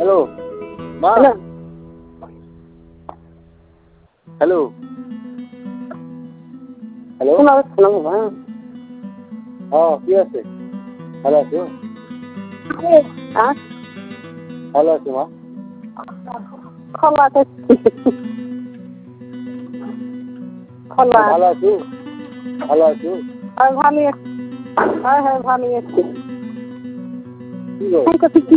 hello মা hello hello hello শোনা যাচ্ছে না বাবা হ্যাঁ কি আছে ভালো আছো হ্যাঁ ভালো আছো মা খোলা খোলা ভালো আছো ভালো আছো ভালো আছি হ্যাঁ ভালো আছি কি গো কি